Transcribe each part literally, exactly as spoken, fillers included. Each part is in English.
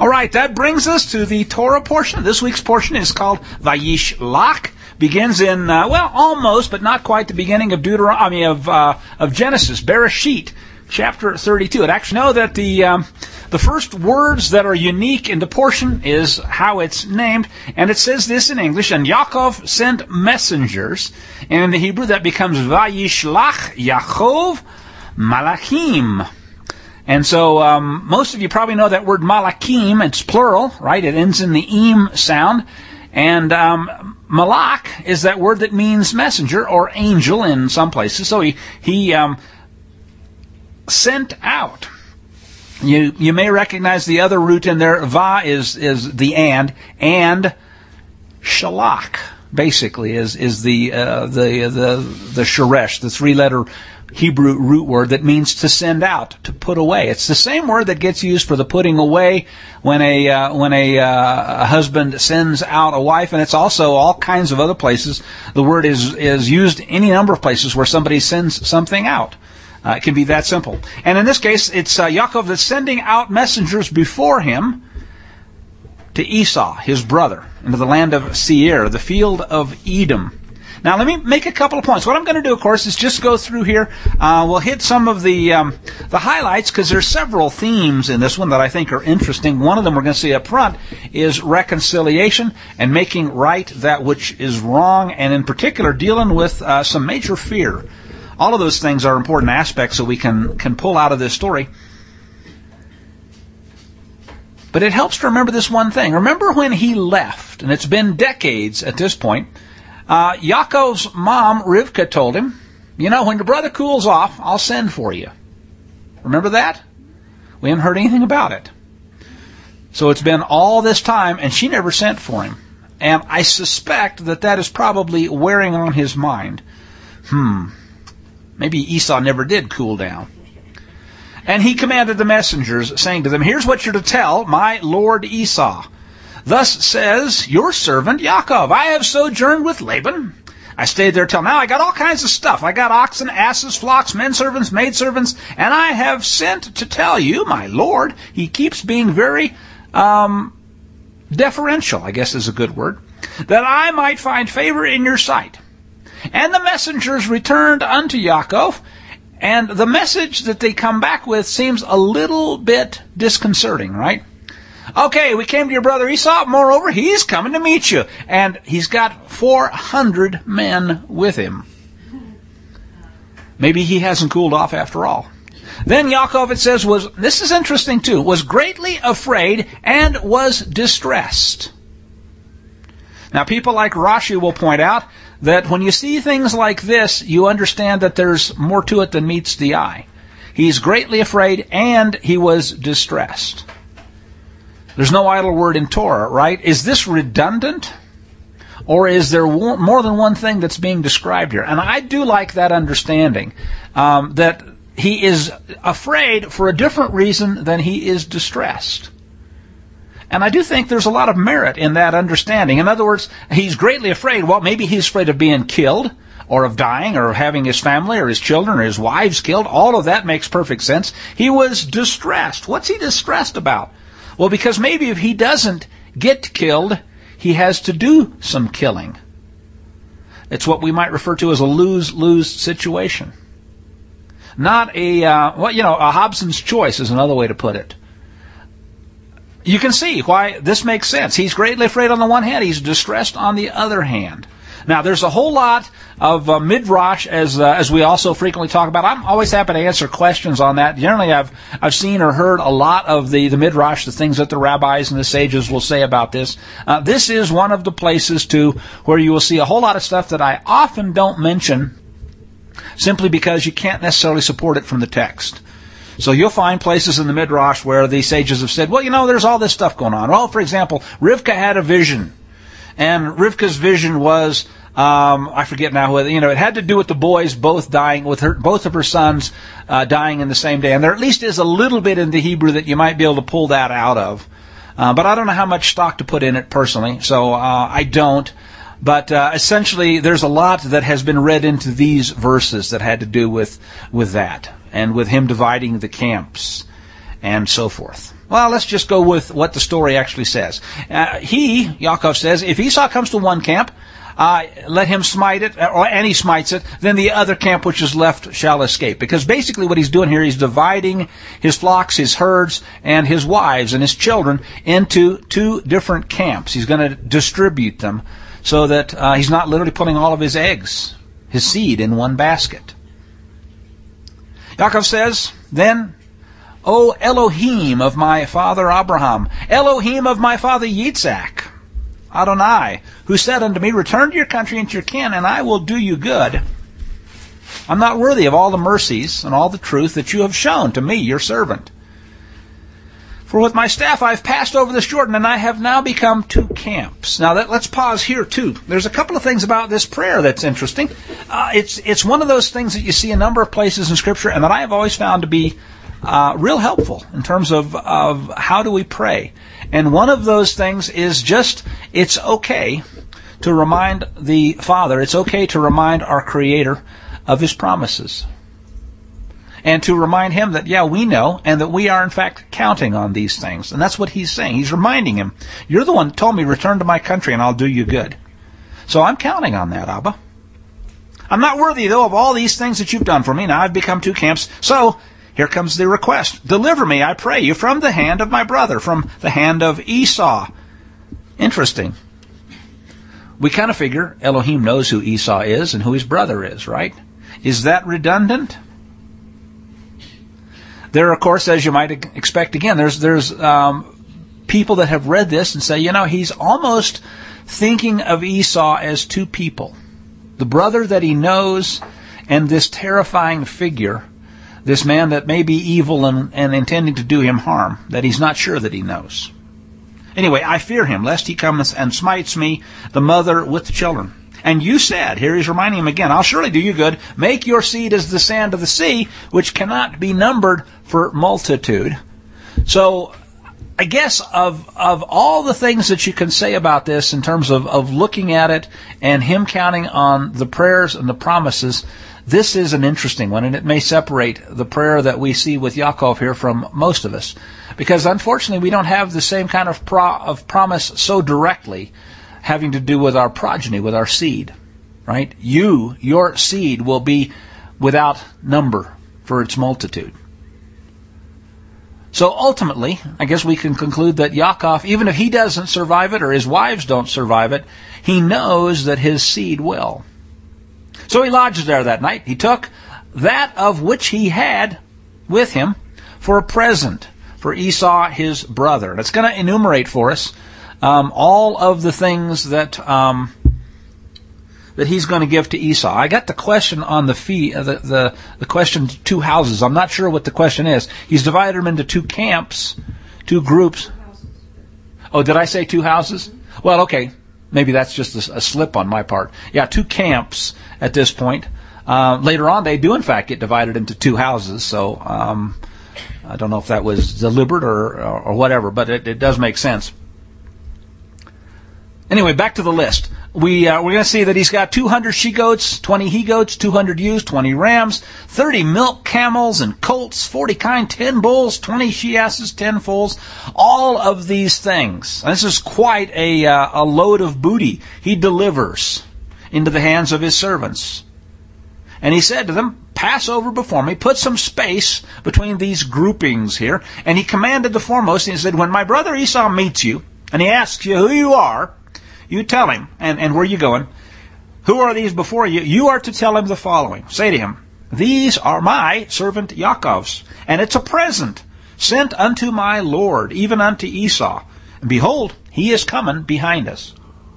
right, that brings us to the Torah portion. This week's portion is called Vayishlach. Begins in, uh, well, almost, but not quite the beginning of Deuteronomy, of, uh, of Genesis, Bereshit, chapter thirty-two. And actually know that the, um, the first words that are unique in the portion is how it's named. And it says this in English, and Yaakov sent messengers. And in the Hebrew that becomes Vayishlach Yaakov Malachim. And so, um, most of you probably know that word Malachim. It's plural, right? It ends in the im sound. And, um, Malach is that word that means messenger or angel in some places. So he, he, um, sent out. You, you may recognize the other root in there. Va is, is the and, and shalach, basically, is, is the, uh, the, the, the sheresh, the three-letter Hebrew root word that means to send out, to put away. It's the same word that gets used for the putting away when a uh, when a, uh, a husband sends out a wife, and it's also all kinds of other places. The word is is used any number of places where somebody sends something out. Uh, it can be that simple. And in this case, it's uh, Yaakov that's sending out messengers before him to Esau, his brother, into the land of Seir, the field of Edom. Now, let me make a couple of points. What I'm going to do, of course, is just go through here. Uh, we'll hit some of the um, the highlights, because there's several themes in this one that I think are interesting. One of them we're going to see up front is reconciliation and making right that which is wrong, and in particular dealing with uh, some major fear. All of those things are important aspects that we can, can pull out of this story. But it helps to remember this one thing. Remember when he left, and it's been decades at this point, Uh, Yaakov's mom, Rivka, told him, you know, when your brother cools off, I'll send for you. Remember that? We haven't heard anything about it. So it's been all this time, and she never sent for him. And I suspect that that is probably wearing on his mind. Hmm. Maybe Esau never did cool down. And he commanded the messengers, saying to them, here's what you're to tell my lord Esau. Thus says your servant Yaakov, I have sojourned with Laban. I stayed there till now. I got all kinds of stuff. I got oxen, asses, flocks, men servants, maid servants, and I have sent to tell you, my lord. He keeps being very um, deferential, I guess is a good word, that I might find favor in your sight. And the messengers returned unto Yaakov, and the message that they come back with seems a little bit disconcerting, right? Okay, we came to your brother Esau. Moreover, he's coming to meet you. And he's got four hundred men with him. Maybe he hasn't cooled off after all. Then Yaakov, it says, was, this is interesting too, was greatly afraid and was distressed. Now, people like Rashi will point out that when you see things like this, you understand that there's more to it than meets the eye. He's greatly afraid and he was distressed. There's no idle word in Torah, right? Is this redundant? Or is there more than one thing that's being described here? And I do like that understanding, um, that he is afraid for a different reason than he is distressed. And I do think there's a lot of merit in that understanding. In other words, he's greatly afraid. Well, maybe he's afraid of being killed, or of dying, or of having his family or his children or his wives killed. All of that makes perfect sense. He was distressed. What's he distressed about? Well, because maybe if he doesn't get killed, he has to do some killing. It's what we might refer to as a lose-lose situation. Not a, uh, well, you know, a Hobson's choice is another way to put it. You can see why this makes sense. He's greatly afraid on the one hand. He's distressed on the other hand. Now, there's a whole lot of uh, midrash, as uh, as we also frequently talk about. I'm always happy to answer questions on that. Generally, I've I've seen or heard a lot of the, the midrash, the things that the rabbis and the sages will say about this. Uh, this is one of the places, too, where you will see a whole lot of stuff that I often don't mention, simply because you can't necessarily support it from the text. So you'll find places in the midrash where the sages have said, well, you know, there's all this stuff going on. Well, for example, Rivka had a vision. And Rivka's vision was, um, I forget now whether, you know, it had to do with the boys both dying, with her, both of her sons uh, dying in the same day. And there at least is a little bit in the Hebrew that you might be able to pull that out of. Uh, but I don't know how much stock to put in it personally, so uh, I don't. But uh, essentially, there's a lot that has been read into these verses that had to do with with that, and with him dividing the camps, and so forth. Well, let's just go with what the story actually says. Uh, he, Yaakov says, if Esau comes to one camp, uh, let him smite it, or, and he smites it, then the other camp which is left shall escape. Because basically what he's doing here, he's dividing his flocks, his herds, and his wives and his children into two different camps. He's going to distribute them so that uh, he's not literally putting all of his eggs, his seed, in one basket. Yaakov says, then, O Elohim of my father Abraham, Elohim of my father Yitzhak, Adonai, who said unto me, return to your country and to your kin, and I will do you good. I'm not worthy of all the mercies and all the truth that you have shown to me, your servant. For with my staff I have passed over this Jordan, and I have now become two camps. Now that, let's pause here too. There's a couple of things about this prayer that's interesting. Uh, it's it's one of those things that you see a number of places in Scripture, and that I have always found to be uh, real helpful in terms of of how do we pray. And one of those things is just, it's okay to remind the Father, it's okay to remind our Creator of His promises. And to remind Him that, yeah, we know, and that we are in fact counting on these things. And that's what He's saying. He's reminding Him, you're the one who told me, return to my country and I'll do you good. So I'm counting on that, Abba. I'm not worthy, though, of all these things that you've done for me. Now I've become two camps. So here comes the request. Deliver me, I pray you, from the hand of my brother, from the hand of Esau. Interesting. We kind of figure Elohim knows who Esau is and who his brother is, right? Is that redundant? There, of course, as you might expect, again, there's there's um, people that have read this and say, you know, he's almost thinking of Esau as two people. The brother that he knows and this terrifying figure, this man that may be evil and, and intending to do him harm, that he's not sure that he knows. Anyway, I fear him, lest he comes and smites me, the mother with the children. And you said, here he's reminding him again, I'll surely do you good. Make your seed as the sand of the sea, which cannot be numbered for multitude. So, I guess of of all the things that you can say about this in terms of, of looking at it and him counting on the prayers and the promises, this is an interesting one, and it may separate the prayer that we see with Yaakov here from most of us. Because unfortunately we don't have the same kind of pro, of promise so directly having to do with our progeny, with our seed, right? You, your seed, will be without number for its multitude. So ultimately, I guess we can conclude that Yaakov, even if he doesn't survive it or his wives don't survive it, he knows that his seed will. So he lodges there that night. He took that of which he had with him for a present for Esau, his brother. And it's going to enumerate for us Um, all of the things that um, that he's going to give to Esau. I got the question on the fee, uh, the, the the question two houses. I'm not sure what the question is. He's divided them into two camps, two groups. Oh, did I say two houses? Well, okay, maybe that's just a, a slip on my part. Yeah, two camps at this point. Uh, later on, they do in fact get divided into two houses. So um, I don't know if that was deliberate or or, or whatever, but it, it does make sense. Anyway, back to the list. We, uh, we're going to see that he's got two hundred she-goats, twenty he-goats, two hundred ewes, twenty rams, thirty milk camels and colts, forty kine, ten bulls, twenty she-asses, ten foals, all of these things. This is quite a, uh, a load of booty he delivers into the hands of his servants. And he said to them, pass over before me, put some space between these groupings here. And he commanded the foremost, and he said, when my brother Esau meets you, and he asks you who you are, you tell him, and, and where are you going? Who are these before you? You are to tell him the following. Say to him, these are my servant Yaakov's, and it's a present sent unto my Lord, even unto Esau. And behold, he is coming behind us.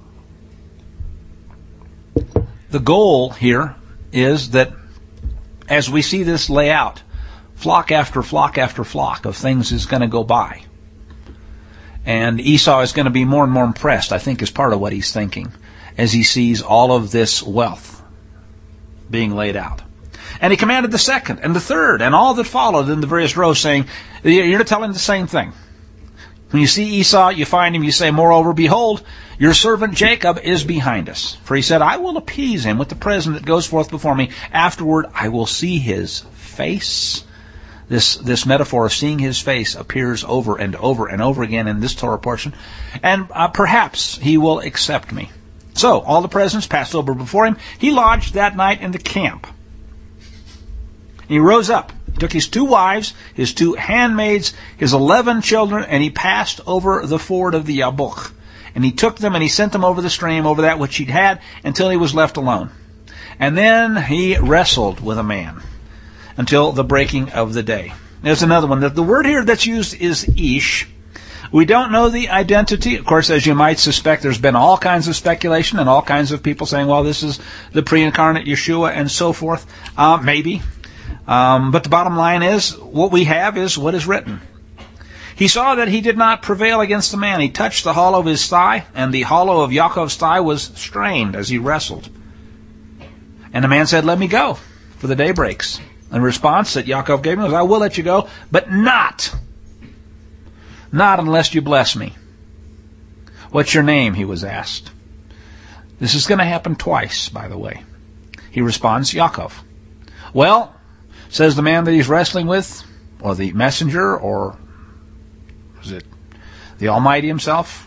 The goal here is that as we see this lay out, flock after flock after flock of things is going to go by. And Esau is going to be more and more impressed, I think, is part of what he's thinking, as he sees all of this wealth being laid out. And he commanded the second and the third and all that followed in the various rows, saying, you're to tell him the same thing. When you see Esau, you find him, you say, moreover, behold, your servant Jacob is behind us. For he said, I will appease him with the present that goes forth before me. Afterward, I will see his face. This this metaphor of seeing his face appears over and over and over again in this Torah portion. And uh, perhaps he will accept me. So, all the presents passed over before him. He lodged that night in the camp. He rose up, took his two wives, his two handmaids, his eleven children, and he passed over the ford of the Yabbok. And he took them and he sent them over the stream, over that which he'd had, until he was left alone. And then he wrestled with a man until the breaking of the day. There's another one. The word here that's used is Ish. We don't know the identity. Of course, as you might suspect, there's been all kinds of speculation and all kinds of people saying, well, this is the pre-incarnate Yeshua and so forth. Uh, maybe. Um, but the bottom line is, what we have is what is written. He saw that he did not prevail against the man. He touched the hollow of his thigh, and the hollow of Yaakov's thigh was strained as he wrestled. And the man said, let me go, for the day breaks. And the response that Yaakov gave him was, I will let you go, but not. Not unless you bless me. What's your name? He was asked. This is going to happen twice, by the way. He responds, Yaakov. Well, says the man that he's wrestling with, or the messenger, or is it the Almighty himself?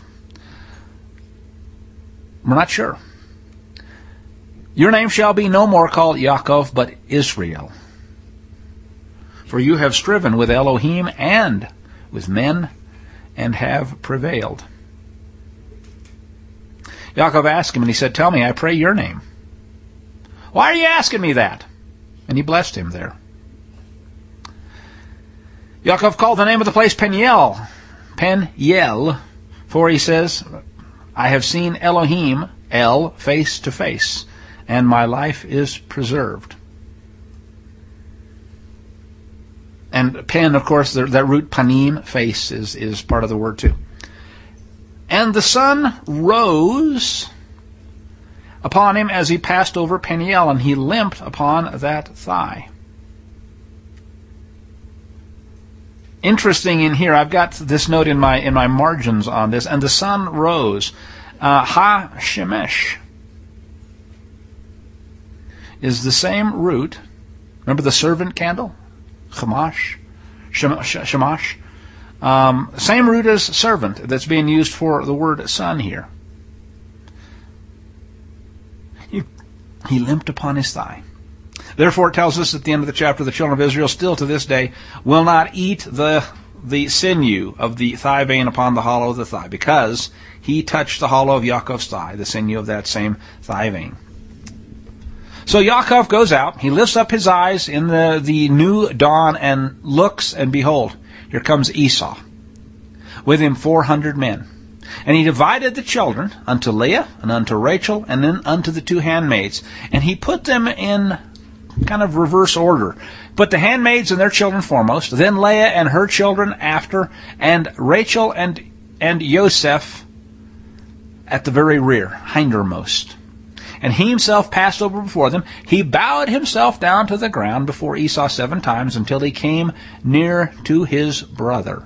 We're not sure. Your name shall be no more called Yaakov, but Israel. For you have striven with Elohim and with men, and have prevailed. Yaakov asked him, and he said, tell me, I pray, your name. Why are you asking me that? And he blessed him there. Yaakov called the name of the place Peniel. Peniel, for he says, I have seen Elohim, El, face to face, and my life is preserved. And pen, of course, the, that root panim, face, is, is part of the word too. And the sun rose upon him as he passed over Peniel, and he limped upon that thigh. Interesting in here, I've got this note in my in my margins on this, and the sun rose. Uh, ha shemesh is the same root. Remember the servant candle? Shamash, Shamash, um, same root as servant that's being used for the word son here. He, he limped upon his thigh. Therefore, it tells us at the end of the chapter, the children of Israel still to this day will not eat the the sinew of the thigh vein upon the hollow of the thigh, because he touched the hollow of Yaakov's thigh, the sinew of that same thigh vein. So Yaakov goes out, he lifts up his eyes in the, the new dawn and looks, and behold, here comes Esau, with him four hundred men. And he divided the children unto Leah and unto Rachel and then unto the two handmaids. And he put them in kind of reverse order. Put the handmaids and their children foremost, then Leah and her children after, and Rachel and, and Yosef at the very rear, hindermost. And he himself passed over before them. He bowed himself down to the ground before Esau seven times until he came near to his brother.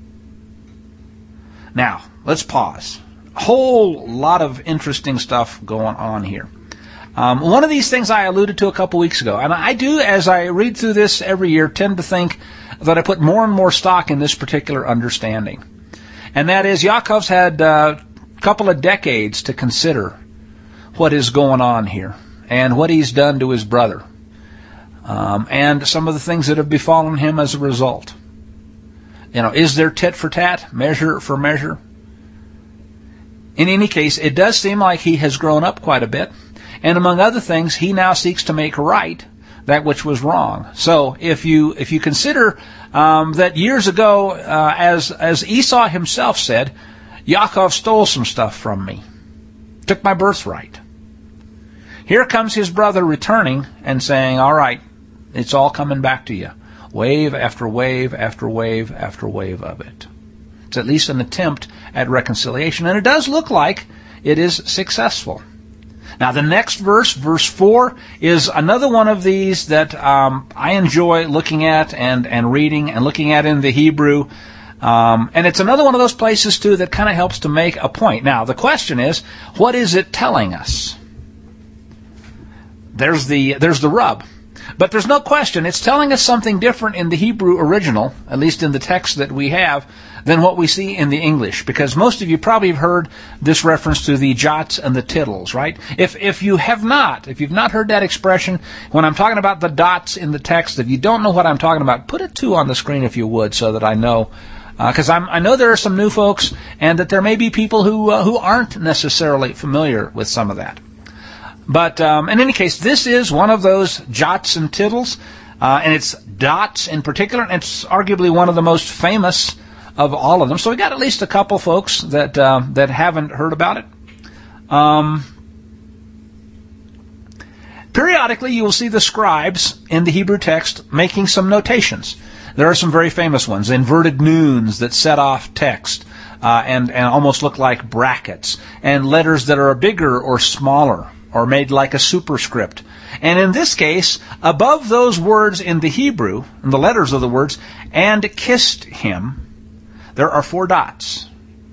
Now, let's pause. A whole lot of interesting stuff going on here. Um, one of these things I alluded to a couple weeks ago, and I do, as I read through this every year, tend to think that I put more and more stock in this particular understanding. And that is, Yaakov's had uh, a couple of decades to consider what is going on here and what he's done to his brother, um, and some of the things that have befallen him as a result. You know, is there tit for tat, measure for measure? In any case, it does seem like he has grown up quite a bit, and among other things, he now seeks to make right that which was wrong. So, if you if you consider um, that years ago, uh, as as Esau himself said, Yaakov stole some stuff from me, took my birthright. Here comes his brother returning and saying, all right, it's all coming back to you. Wave after wave after wave after wave of it. It's at least an attempt at reconciliation, and it does look like it is successful. Now, the next verse, verse four, is another one of these that um, I enjoy looking at and, and reading and looking at in the Hebrew. Um, and it's another one of those places, too, that kind of helps to make a point. Now, the question is, what is it telling us? There's the there's the rub. But there's no question, it's telling us something different in the Hebrew original, at least in the text that we have, than what we see in the English. Because most of you probably have heard this reference to the jots and the tittles, right? If if you have not, if you've not heard that expression, when I'm talking about the dots in the text, if you don't know what I'm talking about, put a two on the screen if you would, so that I know. Because uh, I know there are some new folks, and that there may be people who uh, who aren't necessarily familiar with some of that. But um, in any case, this is one of those jots and tittles, uh, and it's dots in particular, and it's arguably one of the most famous of all of them. So we got at least a couple folks that uh, that haven't heard about it. Um, periodically, you will see the scribes in the Hebrew text making some notations. There are some very famous ones, inverted nuns that set off text uh, and, and almost look like brackets, and letters that are bigger or smaller, or made like a superscript. And in this case, above those words in the Hebrew, in the letters of the words, and kissed him, there are four dots.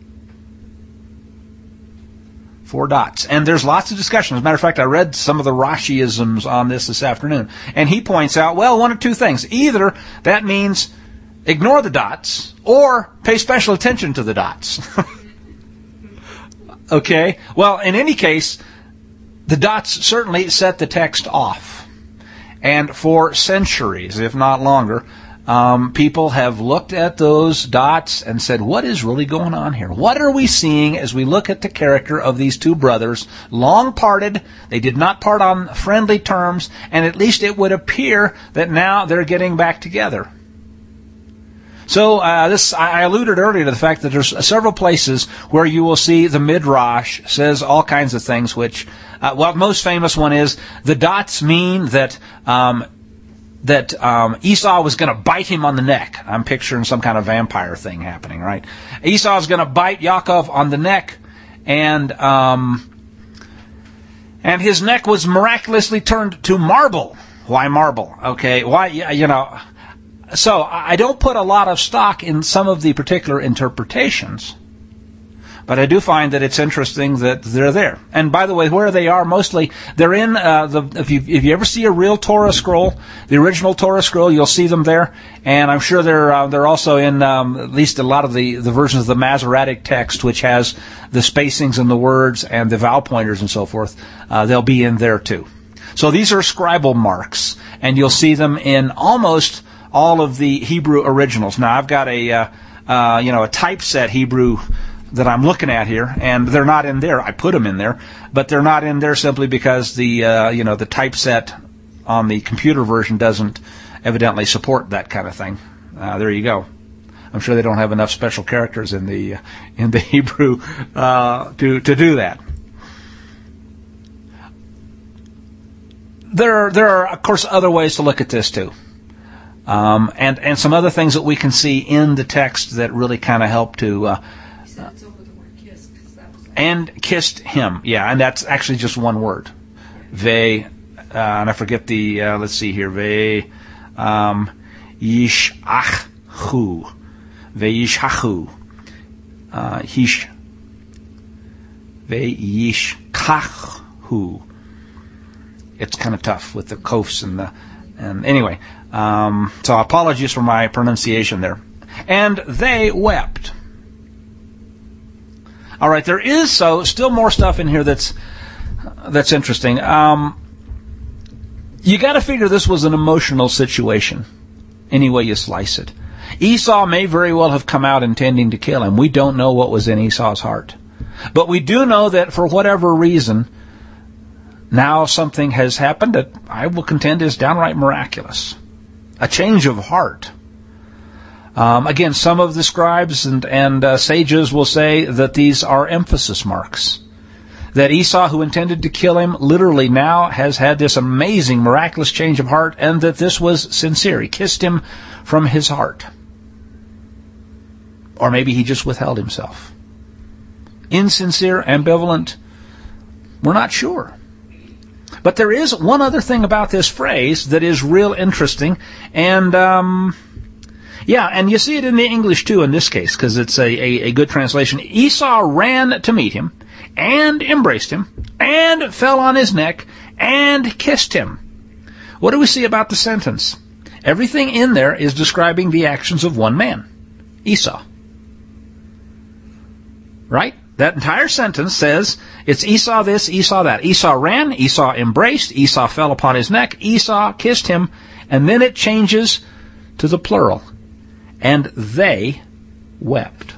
Four dots. And there's lots of discussion. As a matter of fact, I read some of the Rashi-isms on this this afternoon. And he points out, well, one of two things. Either that means ignore the dots, or pay special attention to the dots. Okay? Well, in any case, the dots certainly set the text off. And for centuries, if not longer, um, people have looked at those dots and said, what is really going on here? What are we seeing as we look at the character of these two brothers, long parted? They did not part on friendly terms, and at least it would appear that now they're getting back together. So uh, this, I alluded earlier to the fact that there's several places where you will see the Midrash says all kinds of things, which, uh, well, the most famous one is the dots mean that um, that um, Esau was going to bite him on the neck. I'm picturing some kind of vampire thing happening, right? Esau is going to bite Yaakov on the neck, and um, and his neck was miraculously turned to marble. Why marble? Okay, why, you know... So I don't put a lot of stock in some of the particular interpretations, but I do find that it's interesting that they're there. And by the way, where they are mostly, they're in uh, the. If you if you ever see a real Torah scroll, the original Torah scroll, you'll see them there. And I'm sure they're uh, they're also in um, at least a lot of the, the versions of the Masoretic text, which has the spacings in the words and the vowel pointers and so forth. Uh, they'll be in there too. So these are scribal marks, and you'll see them in almost all of the Hebrew originals. Now, I've got a, uh, uh, you know, a typeset Hebrew that I'm looking at here, and they're not in there. I put them in there, but they're not in there simply because the, uh, you know, the typeset on the computer version doesn't evidently support that kind of thing. Uh, there you go. I'm sure they don't have enough special characters in the uh, in the Hebrew uh, to to do that. There, there are, of course, other ways to look at this too. Um, and, and some other things that we can see in the text that really kind of help to... Uh, you said it's over the word kiss, 'cause that was... And kissed him, yeah, and that's actually just one word. Ve, uh, and I forget the, uh, let's see here, Ve, um, Yish'achu, Ve Yish'achu, uh, Hish, Ve Yish'kachu. It's kind of tough with the kofs and the, and anyway... Um, so apologies for my pronunciation there. And they wept. All right, there is so still more stuff in here that's that's interesting. Um, you got to figure this was an emotional situation, any way you slice it. Esau may very well have come out intending to kill him. We don't know what was in Esau's heart, but we do know that for whatever reason, now something has happened that I will contend is downright miraculous. A change of heart. Um, again, some of the scribes and, and uh, sages will say that these are emphasis marks. That Esau, who intended to kill him, literally now has had this amazing, miraculous change of heart, and that this was sincere. He kissed him from his heart. Or maybe he just withheld himself. Insincere, ambivalent, we're not sure. But there is one other thing about this phrase that is real interesting, and um, yeah, and you see it in the English too in this case, because it's a, a, a good translation. Esau ran to meet him, and embraced him, and fell on his neck, and kissed him. What do we see about the sentence? Everything in there is describing the actions of one man, Esau. Right? That entire sentence says it's Esau this, Esau that. Esau ran, Esau embraced, Esau fell upon his neck, Esau kissed him, and then it changes to the plural. And they wept.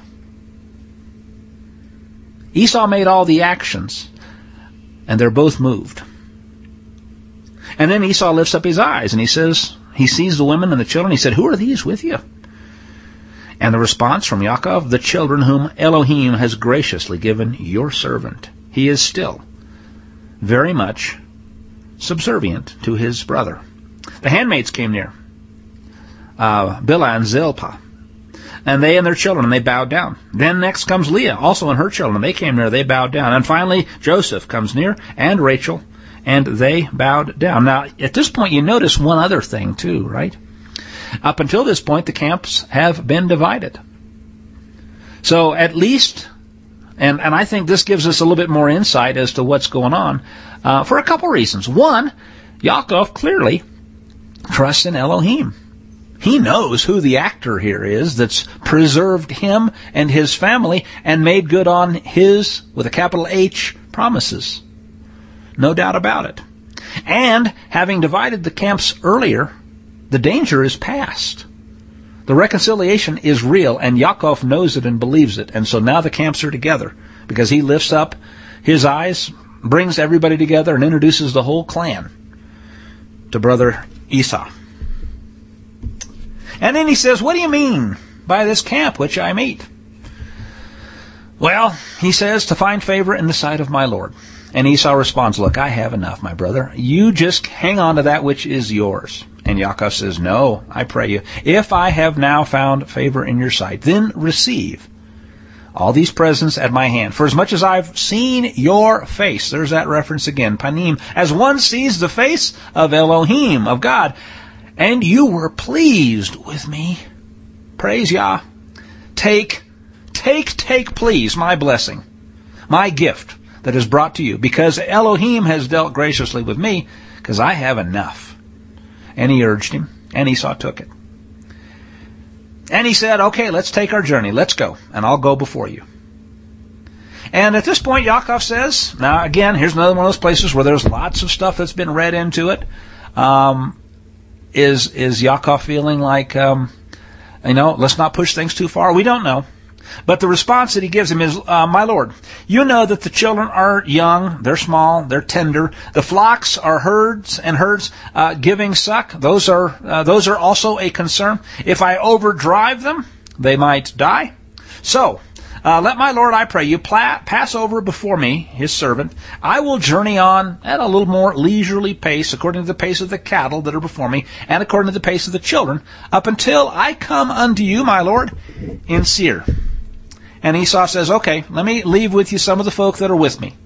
Esau made all the actions, and they're both moved. And then Esau lifts up his eyes, and he says, he sees the women and the children. He said, who are these with you? And the response from Yaakov, the children whom Elohim has graciously given your servant. He is still very much subservient to his brother. The handmaids came near, uh, Bilhah and Zilpah, and they and their children, and they bowed down. Then next comes Leah, also and her children. They came near, they bowed down. And finally, Joseph comes near, and Rachel, and they bowed down. Now, at this point, you notice one other thing, too, right? Up until this point, the camps have been divided. So at least, and, and I think this gives us a little bit more insight as to what's going on, uh, for a couple reasons. One, Yaakov clearly trusts in Elohim. He knows who the actor here is that's preserved him and his family and made good on his, with a capital H, promises. No doubt about it. And having divided the camps earlier, the danger is past. The reconciliation is real, and Yaakov knows it and believes it. And so now the camps are together because he lifts up his eyes, brings everybody together, and introduces the whole clan to brother Esau. And then he says, what do you mean by this camp which I meet? Well, he says, to find favor in the sight of my Lord. And Esau responds, look, I have enough, my brother. You just hang on to that which is yours. And Yaakov says, no, I pray you, if I have now found favor in your sight, then receive all these presents at my hand. For as much as I've seen your face, there's that reference again, panim, as one sees the face of Elohim, of God, and you were pleased with me. Praise Yah. Take, take, take, please, my blessing, my gift that is brought to you, because Elohim has dealt graciously with me, because I have enough. And he urged him, and Esau took it. And he said, okay, let's take our journey. Let's go, and I'll go before you. And at this point, Yaakov says, now again, here's another one of those places where there's lots of stuff that's been read into it. Um, is, is Yaakov feeling like, um, you know, let's not push things too far? We don't know. But the response that he gives him is, uh, my Lord, you know that the children are young, they're small, they're tender. The flocks are herds and herds uh, giving suck. Those are uh, those are also a concern. If I overdrive them, they might die. So, uh, let my Lord, I pray you, pla- pass over before me, his servant. I will journey on at a little more leisurely pace, according to the pace of the cattle that are before me, and according to the pace of the children, up until I come unto you, my Lord, in Seir. And Esau says, okay, let me leave with you some of the folk that are with me.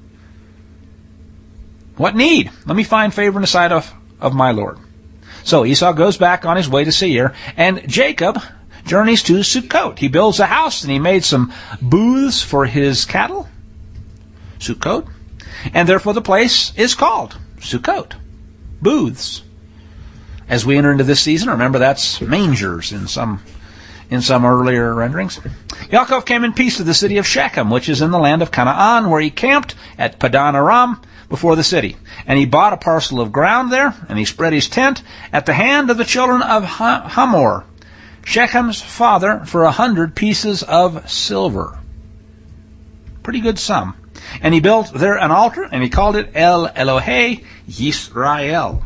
What need? Let me find favor in the sight of, of my Lord. So Esau goes back on his way to Seir, and Jacob journeys to Sukkot. He builds a house, and he made some booths for his cattle, Sukkot, and therefore the place is called Sukkot, booths. As we enter into this season, remember that's mangers in some in some earlier renderings. Yaakov came in peace to the city of Shechem, which is in the land of Canaan, where he camped at Padan Aram before the city. And he bought a parcel of ground there, and he spread his tent at the hand of the children of Hamor, Shechem's father, for a hundred pieces of silver. Pretty good sum. And he built there an altar, and he called it El Elohei Yisrael.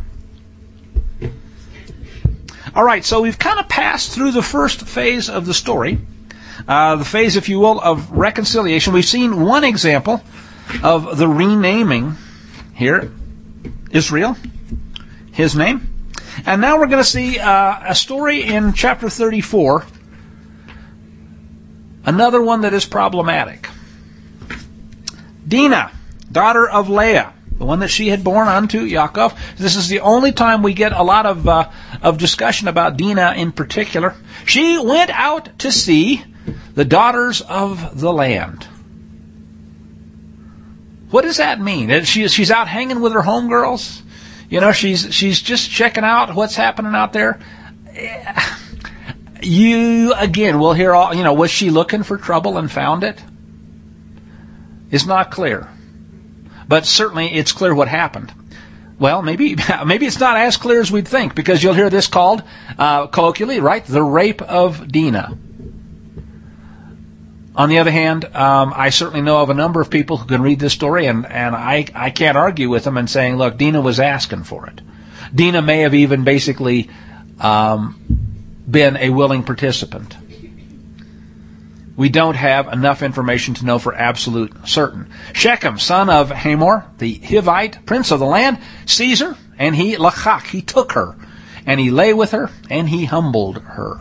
All right, so we've kind of passed through the first phase of the story, uh, the phase, if you will, of reconciliation. We've seen one example of the renaming here, Israel, his name. And now we're going to see uh, a story in chapter thirty-four, another one that is problematic. Dinah, daughter of Leah, the one that she had borne unto Yaakov. This is the only time we get a lot of uh, of discussion about Dinah in particular. She went out to see the daughters of the land. What does that mean? She, she's out hanging with her homegirls? You know, she's she's just checking out what's happening out there. You, again, will hear all, you know, was she looking for trouble and found it? It's not clear. But certainly it's clear what happened. Well, maybe maybe it's not as clear as we'd think, because you'll hear this called, uh, colloquially, right, the rape of Dinah. On the other hand, um, I certainly know of a number of people who can read this story, and, and I, I can't argue with them in saying, look, Dinah was asking for it. Dinah may have even basically um, been a willing participant. We don't have enough information to know for absolute certain. Shechem, son of Hamor, the Hivite, prince of the land, sees her, and he, lachak, he took her, and he lay with her, and he humbled her.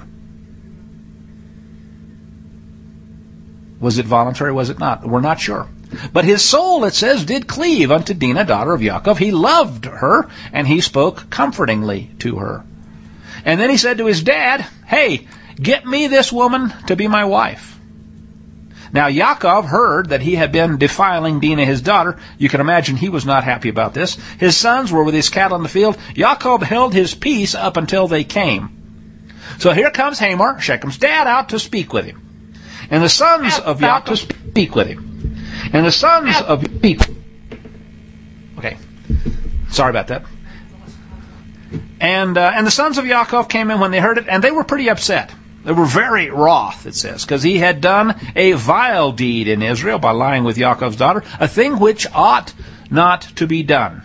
Was it voluntary? Was it not? We're not sure. But his soul, it says, did cleave unto Dinah, daughter of Yaakov. He loved her, and he spoke comfortingly to her. And then he said to his dad, hey, get me this woman to be my wife. Now Yaakov heard that he had been defiling Dinah, his daughter. You can imagine he was not happy about this. His sons were with his cattle in the field. Yaakov held his peace up until they came. So here comes Hamor, Shechem's dad, out to speak with him. And the sons of Yaakov speak with him. And the sons of people. Okay. Sorry about that. And uh, and the sons of Yaakov came in when they heard it, and they were pretty upset. They were very wroth, it says, because he had done a vile deed in Israel by lying with Yaakov's daughter, a thing which ought not to be done.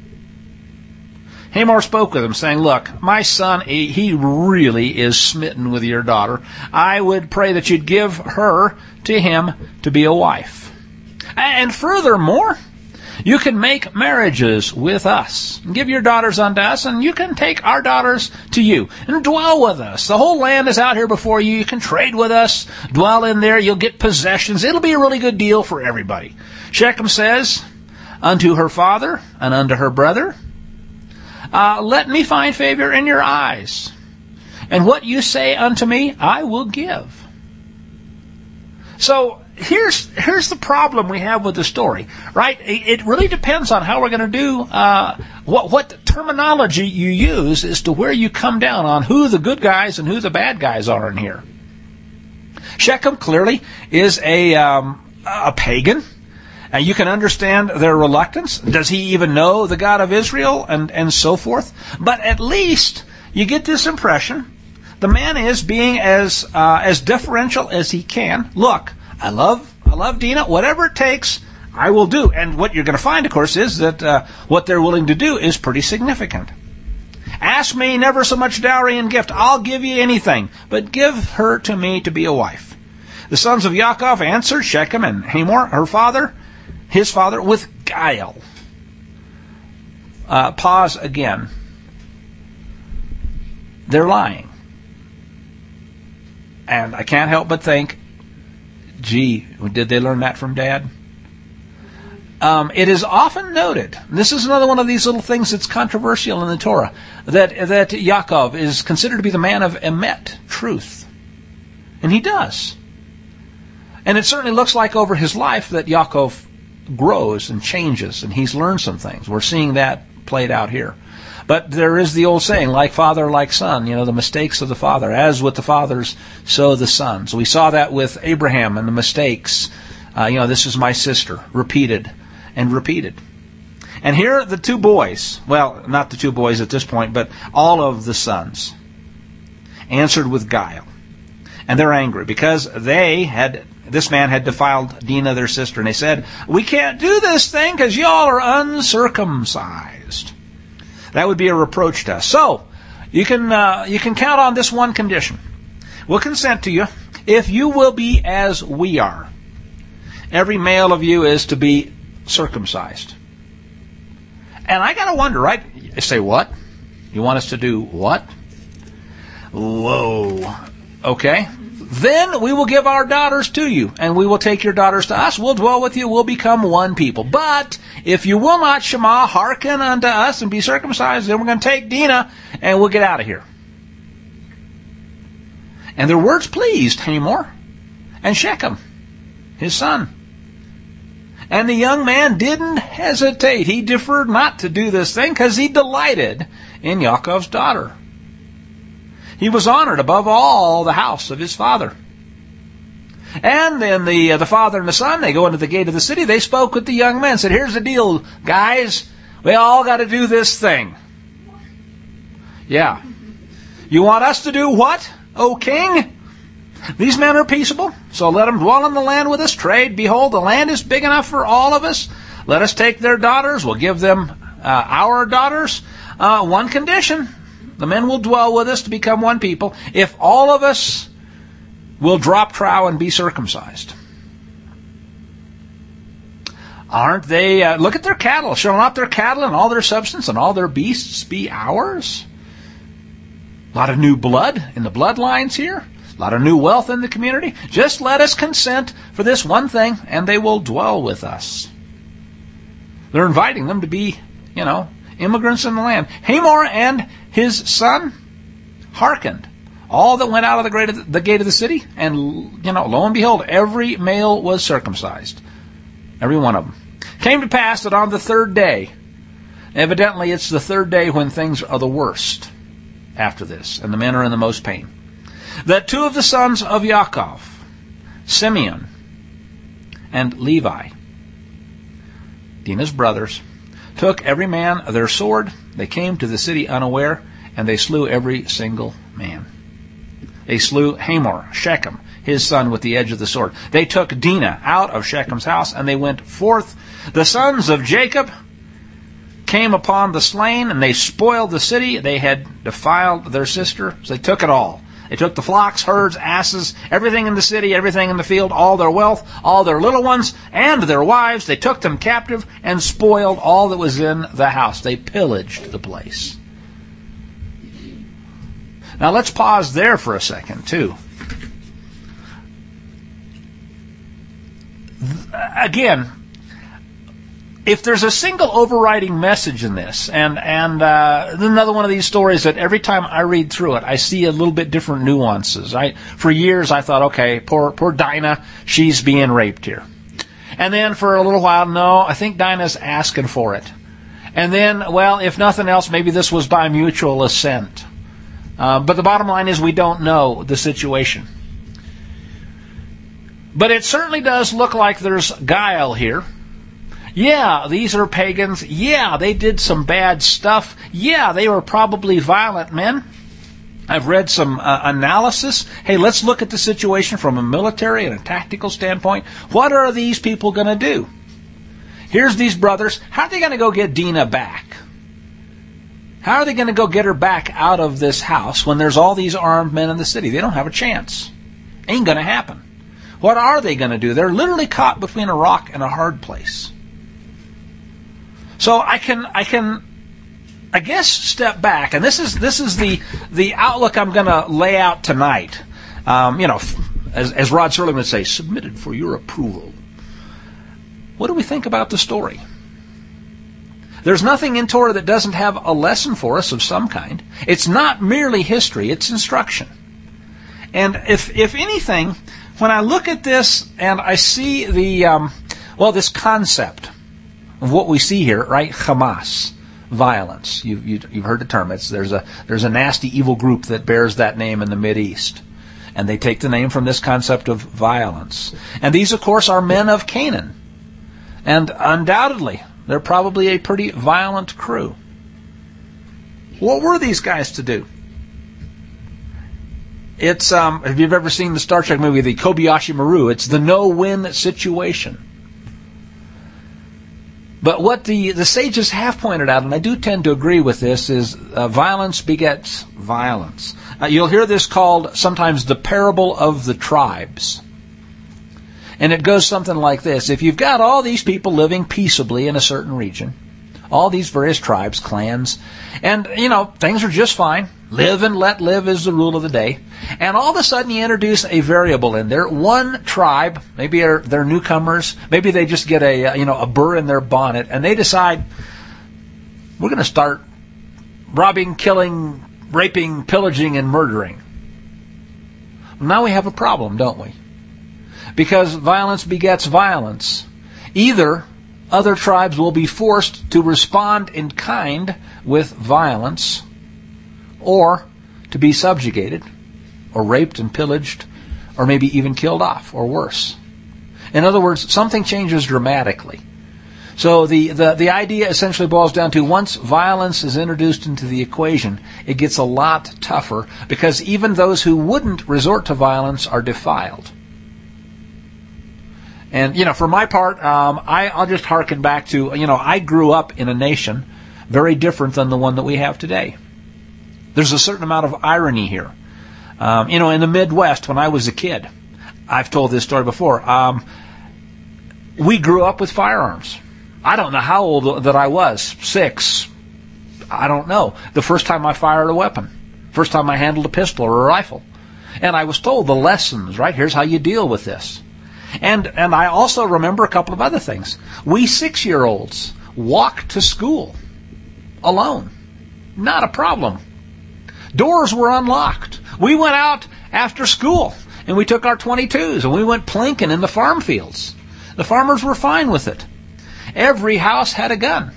Hamor spoke with him, saying, look, my son, he really is smitten with your daughter. I would pray that you'd give her to him to be a wife. And furthermore, you can make marriages with us. Give your daughters unto us, and you can take our daughters to you. And dwell with us. The whole land is out here before you. You can trade with us. Dwell in there. You'll get possessions. It'll be a really good deal for everybody. Shechem says, unto her father and unto her brother, Uh, let me find favor in your eyes. And what you say unto me, I will give. So here's here's the problem we have with the story, right? It really depends on how we're going to do, uh, what, what terminology you use as to where you come down on who the good guys and who the bad guys are in here. Shechem clearly is a, um, a pagan. And you can understand their reluctance. Does he even know the God of Israel? And, and so forth. But at least you get this impression. The man is being as uh, as deferential as he can. Look, I love I love Dinah. Whatever it takes, I will do. And what you're going to find, of course, is that uh, what they're willing to do is pretty significant. Ask me never so much dowry and gift. I'll give you anything. But give her to me to be a wife. The sons of Yaakov answered Shechem and Hamor, her father, his father, with guile. Uh, pause again. They're lying. And I can't help but think, gee, did they learn that from Dad? Um, it is often noted, this is another one of these little things that's controversial in the Torah, that, that Yaakov is considered to be the man of emet, truth. And he does. And it certainly looks like over his life that Yaakov grows and changes, and he's learned some things. We're seeing that played out here. But there is the old saying, like father, like son, you know, the mistakes of the father. As with the fathers, so the sons. We saw that with Abraham and the mistakes. Uh, you know, this is my sister, repeated and repeated. And here the two boys, well, not the two boys at this point, but all of the sons, answered with guile. And they're angry because they had... This man had defiled Dinah, their sister, and they said, we can't do this thing because y'all are uncircumcised. That would be a reproach to us. So, you can uh, you can count on this one condition. We'll consent to you if you will be as we are. Every male of you is to be circumcised. And I got to wonder, right? You say, what? You want us to do what? Whoa. Okay. Then we will give our daughters to you, and we will take your daughters to us. We'll dwell with you. We'll become one people. But if you will not shema, hearken unto us, and be circumcised, then we're going to take Dinah, and we'll get out of here. And their words pleased Hamor and Shechem, his son. And the young man didn't hesitate. He deferred not to do this thing because he delighted in Yaakov's daughter. He was honored above all the house of his father. And then the uh, the father and the son, they go into the gate of the city. They spoke with the young men, said, here's the deal, guys. We all got to do this thing. Yeah. You want us to do what, O king? These men are peaceable, so let them dwell in the land with us. Trade, behold, the land is big enough for all of us. Let us take their daughters. We'll give them uh, our daughters. Uh, one condition. The men will dwell with us to become one people if all of us will drop trow and be circumcised. Aren't they, uh, look at their cattle. Shall not their cattle and all their substance and all their beasts be ours? A lot of new blood in the bloodlines here. A lot of new wealth in the community. Just let us consent for this one thing and they will dwell with us. They're inviting them to be, you know, immigrants in the land. Hamor and his son hearkened. All that went out of the gate of the, the gate of the city, and, you know, lo and behold, every male was circumcised. Every one of them. Came to pass that on the third day, evidently it's the third day when things are the worst after this, and the men are in the most pain, that two of the sons of Yaakov, Simeon and Levi, Dinah's brothers, took every man their sword. They came to the city unaware, and they slew every single man. They slew Hamor, Shechem, his son, with the edge of the sword. They took Dinah out of Shechem's house, and they went forth. The sons of Jacob came upon the slain, and they spoiled the city. They had defiled their sister, so they took it all. They took the flocks, herds, asses, everything in the city, everything in the field, all their wealth, all their little ones, and their wives. They took them captive and spoiled all that was in the house. They pillaged the place. Now let's pause there for a second, too. Again, if there's a single overriding message in this, and and uh, another one of these stories that every time I read through it, I see a little bit different nuances. I, for years I thought, okay, poor poor Dinah, she's being raped here. And then for a little while, no, I think Dinah's asking for it. And then, well, if nothing else, maybe this was by mutual assent. Uh, but the bottom line is we don't know the situation. But it certainly does look like there's guile here. Yeah, these are pagans. Yeah, they did some bad stuff. Yeah, they were probably violent men. I've read some uh, analysis. Hey, let's look at the situation from a military and a tactical standpoint. What are these people going to do? Here's these brothers. How are they going to go get Dinah back? How are they going to go get her back out of this house when there's all these armed men in the city? They don't have a chance. Ain't going to happen. What are they going to do? They're literally caught between a rock and a hard place. So I can, I can, I guess, step back, and this is this is the the outlook I'm going to lay out tonight. Um, you know, as, as Rod Serling would say, submitted for your approval. What do we think about the story? There's nothing in Torah that doesn't have a lesson for us of some kind. It's not merely history, it's instruction. And if if anything, when I look at this and I see the, um, well, this concept of what we see here, right? Hamas, violence. You, you, you've heard the term. It's, there's a there's a nasty evil group that bears that name in the Mideast. And they take the name from this concept of violence. And these, of course, are men of Canaan. And undoubtedly, they're probably a pretty violent crew. What were these guys to do? It's, um, if you've ever seen the Star Trek movie, the Kobayashi Maru, it's the no-win situation. But what the, the sages have pointed out, and I do tend to agree with this, is uh, violence begets violence. Uh, you'll hear this called sometimes the parable of the tribes. And it goes something like this. If you've got all these people living peaceably in a certain region, all these various tribes, clans, and, you know, things are just fine. Live and let live is the rule of the day. And all of a sudden you introduce a variable in there. One tribe, maybe they're, they're newcomers, maybe they just get a, you know, a burr in their bonnet, and they decide, we're going to start robbing, killing, raping, pillaging, and murdering. Now we have a problem, don't we? Because violence begets violence. Either other tribes will be forced to respond in kind with violence, or to be subjugated, or raped and pillaged, or maybe even killed off, or worse. In other words, something changes dramatically. So the, the, the idea essentially boils down to once violence is introduced into the equation, it gets a lot tougher because even those who wouldn't resort to violence are defiled. And, you know, for my part, um, I, I'll just hearken back to, you know, I grew up in a nation very different than the one that we have today. There's a certain amount of irony here. Um, you know, in the Midwest, when I was a kid, I've told this story before, um, we grew up with firearms. I don't know how old that I was, six, I don't know. The first time I fired a weapon, first time I handled a pistol or a rifle. And I was told the lessons, right? Here's how you deal with this. And and I also remember a couple of other things. We six-year-olds walked to school alone. Not a problem. Doors were unlocked. We went out after school and we took our twenty-twos and we went plinking in the farm fields. The farmers were fine with it. Every house had a gun.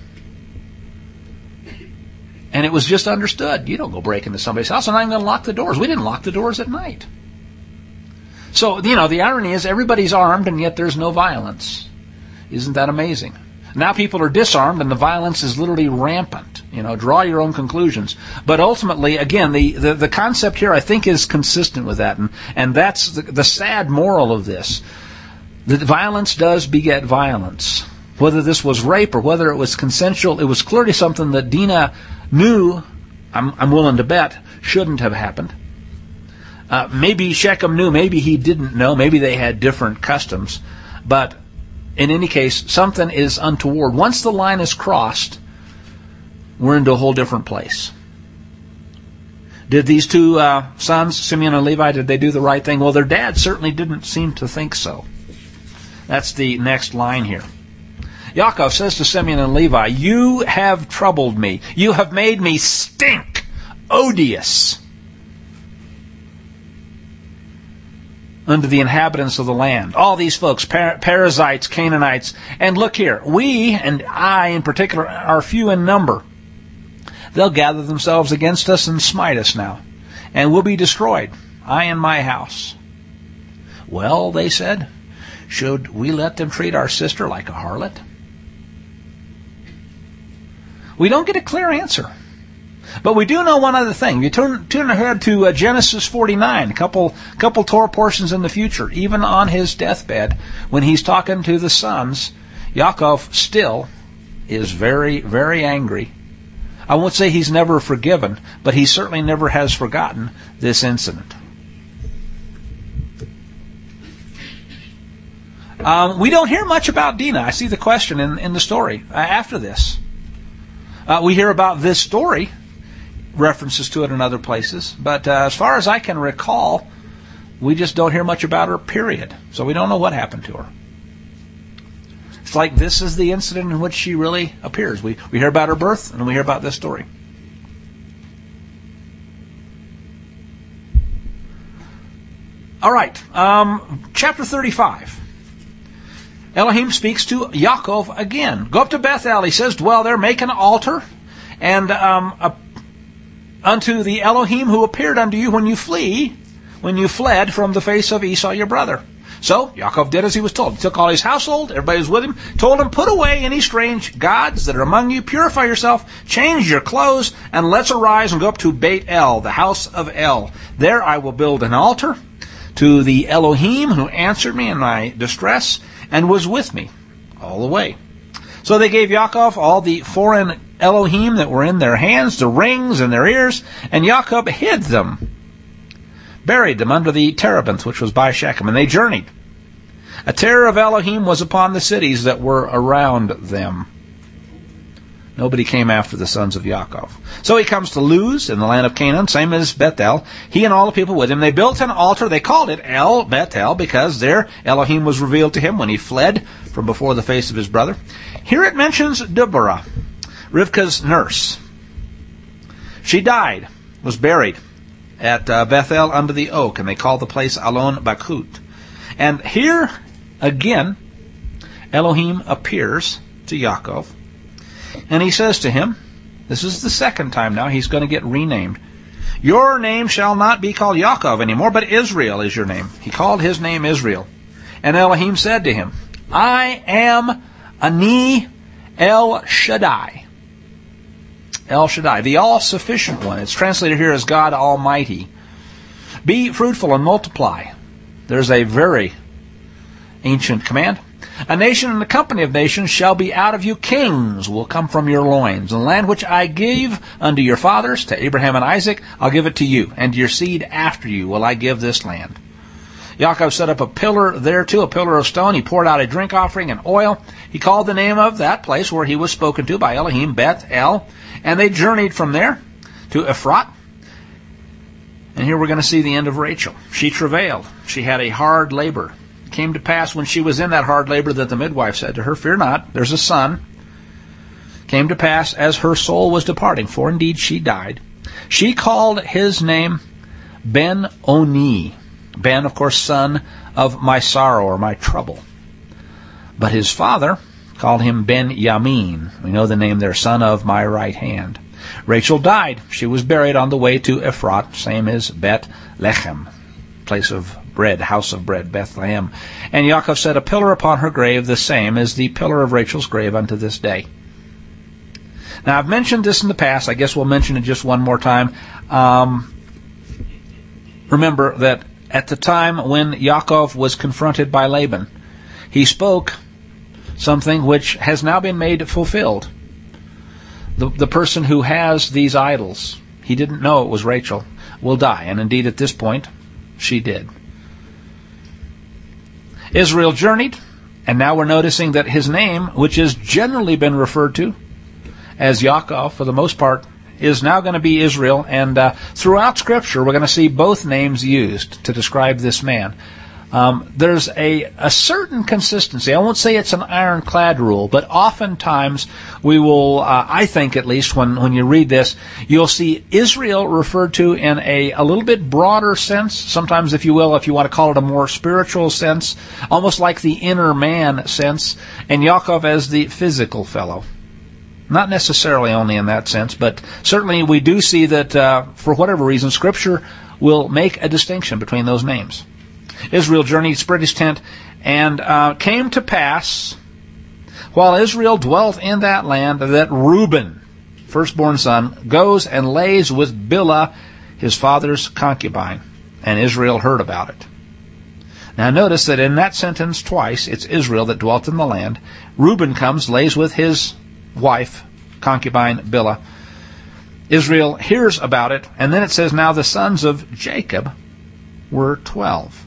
And it was just understood. You don't go break into somebody's house and I'm going to lock the doors. We didn't lock the doors at night. So, you know, the irony is everybody's armed and yet there's no violence. Isn't that amazing? Now people are disarmed and the violence is literally rampant. You know, draw your own conclusions. But ultimately, again, the, the, the concept here I think is consistent with that. And, and that's the, the sad moral of this. That violence does beget violence. Whether this was rape or whether it was consensual, it was clearly something that Dinah knew, I'm, I'm willing to bet, shouldn't have happened. Uh, maybe Shechem knew, maybe he didn't know, maybe they had different customs. But in any case, something is untoward. Once the line is crossed, we're into a whole different place. Did these two uh, sons, Simeon and Levi, did they do the right thing? Well, their dad certainly didn't seem to think so. That's the next line here. Yaakov says to Simeon and Levi, you have troubled me. You have made me stink, odious, unto the inhabitants of the land. All these folks, Par- Perizzites, Canaanites. And look here, we, and I in particular, are few in number. They'll gather themselves against us and smite us now. And we'll be destroyed, I and my house. Well, they said, should we let them treat our sister like a harlot? We don't get a clear answer. But we do know one other thing. You turn, turn ahead to uh, Genesis forty-nine, a couple, couple Torah portions in the future. Even on his deathbed, when he's talking to the sons, Yaakov still is very, very angry. I won't say he's never forgiven, but he certainly never has forgotten this incident. Um, we don't hear much about Dinah. I see the question in, in the story uh, after this. Uh, we hear about this story, references to it in other places, but uh, as far as I can recall, we just don't hear much about her, period. So we don't know what happened to her. It's like this is the incident in which she really appears. We, we hear about her birth, and we hear about this story. All right, um, chapter thirty-five. Elohim speaks to Yaakov again. Go up to Bethel, he says, dwell there, make an altar, and um, a, unto the Elohim who appeared unto you when you flee, when you fled from the face of Esau your brother. So Yaakov did as he was told. He took all his household, everybody was with him, told him, put away any strange gods that are among you, purify yourself, change your clothes, and let's arise and go up to Beit El, the house of El. There I will build an altar to the Elohim who answered me in my distress, and was with me all the way. So they gave Yaakov all the foreign Elohim that were in their hands, the rings in their ears, and Yaakov hid them, buried them under the terebinth which was by Shechem, and they journeyed. A terror of Elohim was upon the cities that were around them. Nobody came after the sons of Yaakov. So he comes to Luz in the land of Canaan, same as Bethel. He and all the people with him. They built an altar. They called it El Bethel because there Elohim was revealed to him when he fled from before the face of his brother. Here it mentions Deborah, Rivka's nurse. She died, was buried at uh, Bethel under the oak, and they called the place Alon Bakut. And here, again, Elohim appears to Yaakov, and he says to him, this is the second time now he's going to get renamed. Your name shall not be called Yaakov anymore, but Israel is your name. He called his name Israel. And Elohim said to him, I am Ani El Shaddai. El Shaddai, the all-sufficient one. It's translated here as God Almighty. Be fruitful and multiply. There's a very ancient command. A nation and a company of nations shall be out of you. Kings will come from your loins. And the land which I gave unto your fathers, to Abraham and Isaac, I'll give it to you. And to your seed after you will I give this land. Yaakov set up a pillar there too, a pillar of stone. He poured out a drink offering and oil. He called the name of that place where he was spoken to by Elohim, Beth El. And they journeyed from there to Ephrat. And here we're going to see the end of Rachel. She travailed. She had a hard labor. It came to pass when she was in that hard labor that the midwife said to her, fear not, there's a son. Came to pass as her soul was departing, for indeed she died. She called his name Ben-Oni. Ben, of course, son of my sorrow or my trouble. But his father called him Ben-Yamin. We know the name there, son of my right hand. Rachel died. She was buried on the way to Ephrat, same as Bet-Lechem, place of bread, house of bread, Bethlehem. And Yaakov set a pillar upon her grave, the same as the pillar of Rachel's grave unto this day. Now, I've mentioned this in the past. I guess we'll mention it just one more time. Um, remember that at the time when Yaakov was confronted by Laban, he spoke something which has now been made fulfilled. The, the person who has these idols, he didn't know it was Rachel, will die. And indeed, at this point, she did. Israel journeyed, and now we're noticing that his name, which has generally been referred to as Yaakov for the most part, is now going to be Israel. And uh, throughout Scripture, we're going to see both names used to describe this man. Um, there's a, a certain consistency. I won't say it's an ironclad rule, but oftentimes we will, uh, I think at least when, when you read this, you'll see Israel referred to in a, a little bit broader sense, sometimes, if you will, if you want to call it a more spiritual sense, almost like the inner man sense, and Yaakov as the physical fellow. Not necessarily only in that sense, but certainly we do see that uh, for whatever reason, Scripture will make a distinction between those names. Israel journeyed, spread his tent, and uh, came to pass, while Israel dwelt in that land, that Reuben, firstborn son, goes and lays with Bilhah, his father's concubine, and Israel heard about it. Now notice that in that sentence twice, it's Israel that dwelt in the land. Reuben comes, lays with his wife, concubine Bilhah. Israel hears about it, and then it says, now the sons of Jacob were twelve.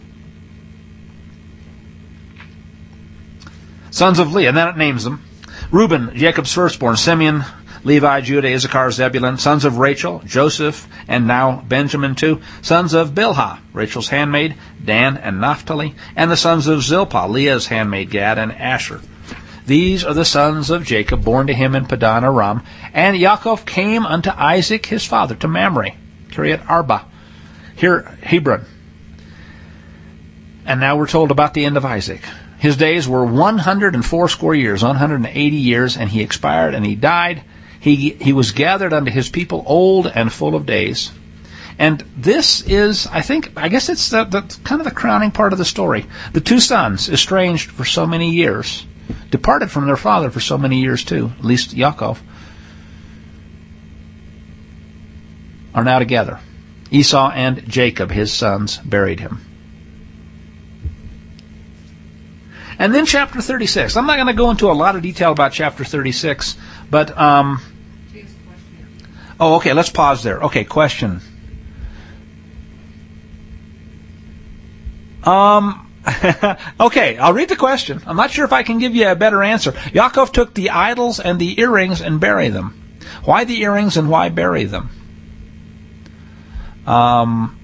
Sons of Leah, and then it names them. Reuben, Jacob's firstborn, Simeon, Levi, Judah, Issachar, Zebulun. Sons of Rachel, Joseph, and now Benjamin too. Sons of Bilhah, Rachel's handmaid, Dan and Naphtali. And the sons of Zilpah, Leah's handmaid, Gad and Asher. These are the sons of Jacob, born to him in Padan Aram. And Yaakov came unto Isaac his father, to Mamre, Kiriath Arba, here Hebron. And now we're told about the end of Isaac. His days were one hundred and fourscore years, one hundred and eighty years, and he expired and he died. He he was gathered unto his people, old and full of days. And this is, I think, I guess it's the, the kind of the crowning part of the story. The two sons, estranged for so many years, departed from their father for so many years too, at least Yaakov, are now together. Esau and Jacob, his sons, buried him. And then chapter thirty-six. I'm not going to go into a lot of detail about chapter thirty-six, but, um, oh, okay, let's pause there. Okay, question. Um, okay, I'll read the question. I'm not sure if I can give you a better answer. Yaakov took the idols and the earrings and buried them. Why the earrings and why bury them? Um,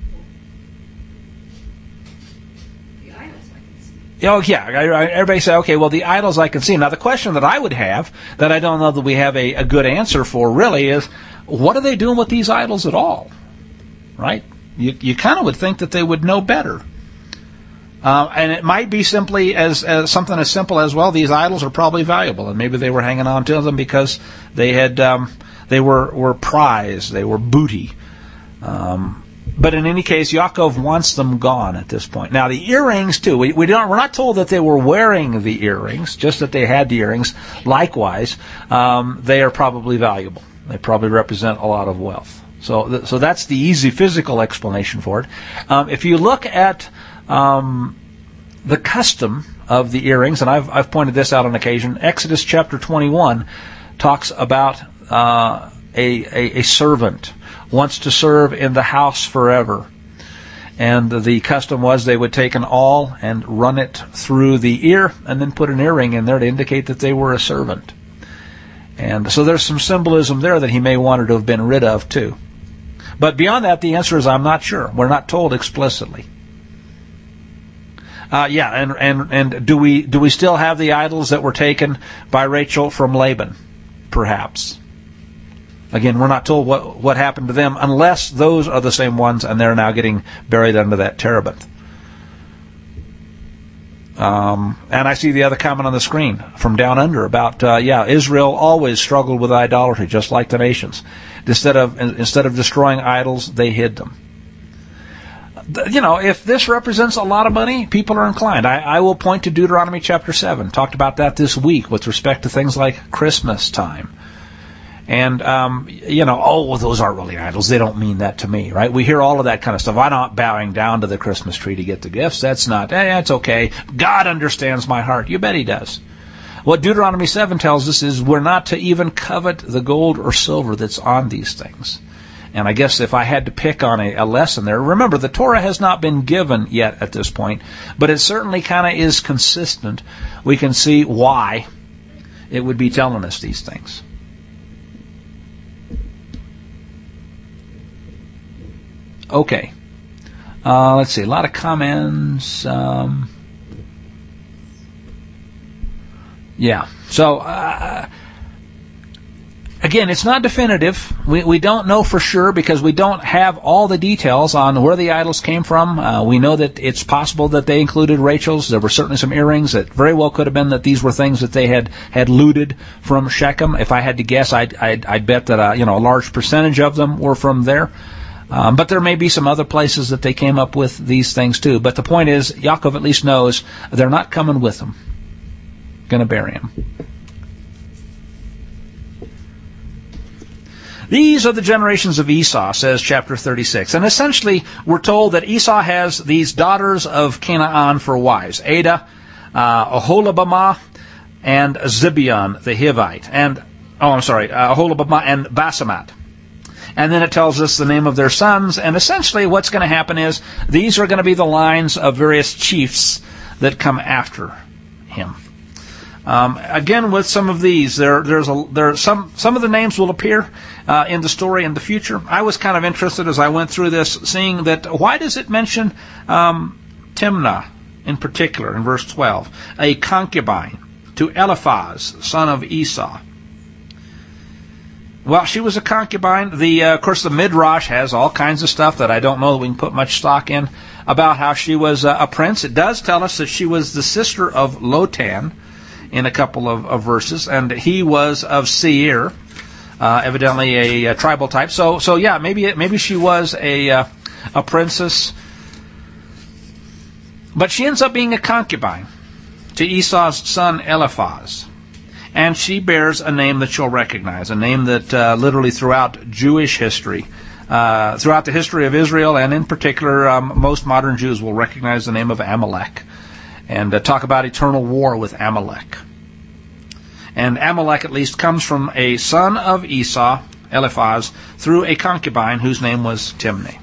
Oh, yeah. Everybody say, okay, well, the idols I can see. Now, the question that I would have, that I don't know that we have a, a good answer for really, is what are they doing with these idols at all? Right? You, you kind of would think that they would know better. Uh, and it might be simply as, as something as simple as, well, these idols are probably valuable, and maybe they were hanging on to them because they had um, they were, were prized, they were booty. Um, but in any case, Yaakov wants them gone at this point. Now, the earrings too. We, we don't. We're not told that they were wearing the earrings, just that they had the earrings. Likewise, um, they are probably valuable. They probably represent a lot of wealth. So, th- so that's the easy physical explanation for it. Um, if you look at Um, the custom of the earrings, and I've I've pointed this out on occasion. Exodus chapter twenty-one talks about uh, a, a a servant wants to serve in the house forever, and the custom was they would take an awl and run it through the ear, and then put an earring in there to indicate that they were a servant. And so there's some symbolism there that he may want to have been rid of too. But beyond that, the answer is I'm not sure. We're not told explicitly. Uh, yeah, and, and, and do we, do we still have the idols that were taken by Rachel from Laban? Perhaps. Again, we're not told what, what happened to them unless those are the same ones and they're now getting buried under that terebinth. Um, and I see the other comment on the screen from down under about, uh, yeah, Israel always struggled with idolatry just like the nations. Instead of, instead of destroying idols, they hid them. You know, if this represents a lot of money, people are inclined. I, I will point to Deuteronomy chapter seven. Talked about that this week with respect to things like Christmas time. And, um, you know, oh, well, those aren't really idols. They don't mean that to me, right? We hear all of that kind of stuff. I'm not bowing down to the Christmas tree to get the gifts. That's not, eh, that's okay. God understands my heart. You bet he does. What Deuteronomy seven tells us is we're not to even covet the gold or silver that's on these things. And I guess if I had to pick on a, a lesson there, remember the Torah has not been given yet at this point, but it certainly kind of is consistent. We can see why it would be telling us these things. Okay. Uh, let's see, a lot of comments. Um, yeah, so... Uh, Again, it's not definitive. We we don't know for sure because we don't have all the details on where the idols came from. Uh, we know that it's possible that they included Rachel's. There were certainly some earrings that very well could have been that these were things that they had, had looted from Shechem. If I had to guess, I'd I'd, I'd bet that uh, you know a large percentage of them were from there. Um, but there may be some other places that they came up with these things too. But the point is, Yaakov at least knows they're not coming with them. Going to bury him. These are the generations of Esau, says chapter thirty-six. And essentially, we're told that Esau has these daughters of Canaan for wives. Adah, uh, Oholibamah, and Zibeon the Hivite. And, oh, I'm sorry, uh, Oholibamah and Basemat. And then it tells us the name of their sons. And essentially what's going to happen is these are going to be the lines of various chiefs that come after him. Um, again, with some of these, there, there's a, there some some of the names will appear uh, in the story in the future. I was kind of interested as I went through this, seeing that why does it mention um, Timnah in particular in verse twelve, a concubine to Eliphaz, son of Esau? Well, she was a concubine. The uh, of course, the Midrash has all kinds of stuff that I don't know that we can put much stock in about how she was uh, a prince. It does tell us that she was the sister of Lotan in a couple of, of verses, and he was of Seir, uh, evidently a, a tribal type. So, so yeah, maybe maybe she was a uh, a princess, but she ends up being a concubine to Esau's son Eliphaz, and she bears a name that you'll recognize, a name that uh, literally throughout Jewish history, uh, throughout the history of Israel, and in particular, um, most modern Jews will recognize the name of Amalek. And uh, talk about eternal war with Amalek. And Amalek at least comes from a son of Esau, Eliphaz, through a concubine whose name was Timnah.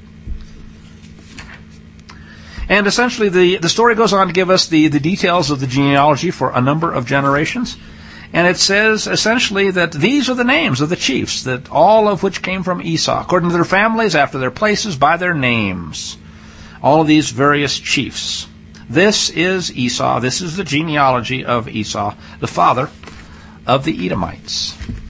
And essentially the, the story goes on to give us the, the details of the genealogy for a number of generations. And it says essentially that these are the names of the chiefs, that all of which came from Esau, according to their families, after their places, by their names. All of these various chiefs. This is Esau. This is the genealogy of Esau, the father of the Edomites.